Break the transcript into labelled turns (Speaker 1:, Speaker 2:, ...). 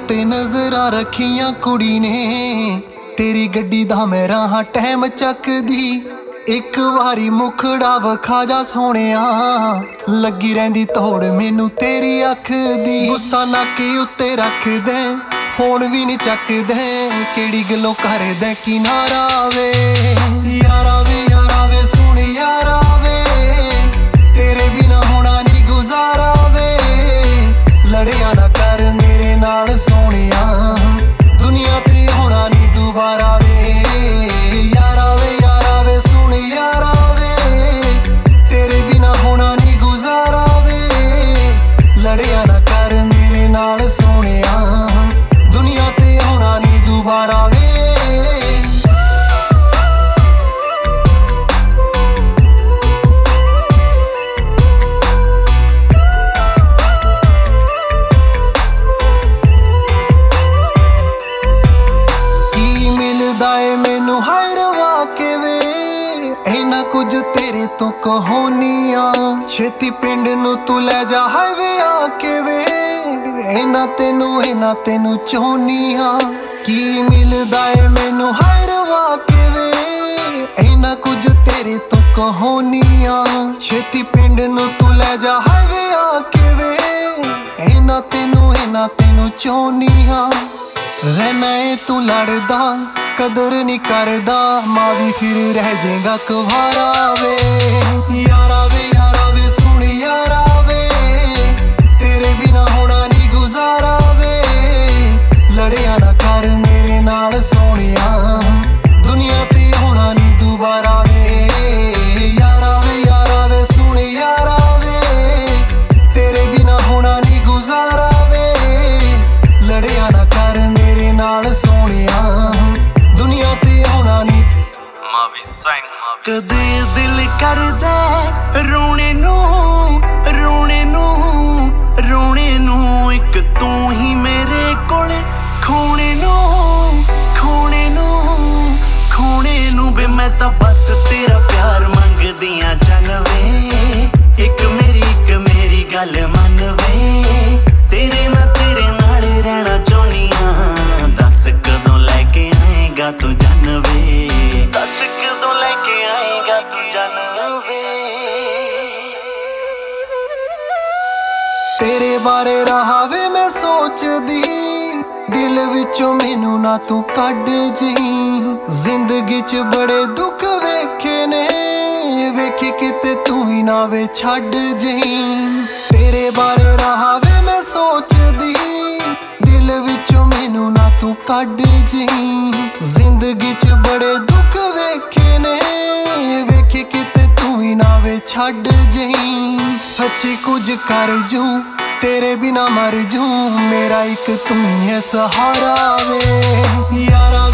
Speaker 1: उत्ते नजरां रखियां कुड़ी ने तेरी गड्डी दा मैं राहां टैम चकदी एक वारी मुखड़ा वखा जा सोहणिया लगी रहिंदी तोड़ मैनू तेरी अख दी गुस्सा नाके उत्ते रख दे फोन भी नहीं चकदे केड़ी गल्लों करदे किनारा वे यारा वे सुन यारा वे तेरे बिना होना नहीं गुजारा वे लड़िया ना कर मेरे नाल सोहणिया दुनिया ते होना नहीं दोबारा वे यारा वे सुन यारा वे तेरे बिना होना नहीं गुजारा वे लड़िया ना कर मेरे नाल सोहणिया दुनिया ते होना नहीं दोबारा वे मैनू हाय रवा के वे इन्ना कुछ तेरे तो कहोनिया छेती पिंड नू तू लै जा हाईवे आके वे इन्ना तेनू चाहनिया की मिलदा है मैनू हाय रवा के वे इन्ना कुछ तेरे तो कहोनिया छेती पिंड नू तू लै जा हाईवे आके वे इन्ना तेनू चाहनिया रहना है तू लड़दा कदर नहीं करदा मां भी फिर रह जाएगा कुवारा वे यारा वे सुन यारा वे तेरे बिना होना नहीं गुजारा वे लड़िया ना कर मेरे नाल सोहणिया दुनिया ते होना नहीं दोबारा वे यारा वे सुन यारा वे तेरे बिना होना नहीं गुजारा वे लड़िया ना कर मेरे नाल सोहणिया दुनिया ते होना नहीं
Speaker 2: कदे दिल करदा रोने नू एक तू ही मेरे कोले खोने नू बे मैं तां बस तेरा प्यार मंगदियां जानवे एक मेरी गल मन वे तेरे नाल रहना चाहनिया दस कदों लैके आएगा तू जानवे दस कदों लैके आएगा तू जानवे
Speaker 1: तेरे बारे रहा वे मैं सोचदी दिल विचों मैनू ना तू कढ जी जिंदगी च बड़े दुख वेखे ने वेखे किते तू ही ना वे छड्ड जी तेरे बारे रहा वे मैं सोचदी दिल विचों मैनू ना तू कढ जी जिंदगी च बड़े दुख वेखे ने वेखे किते तू ही ना वे छड्ड जी सच्ची कुछ कर जू तेरे बिना मर जू मेरा एक तू ही है सहारा वे यारा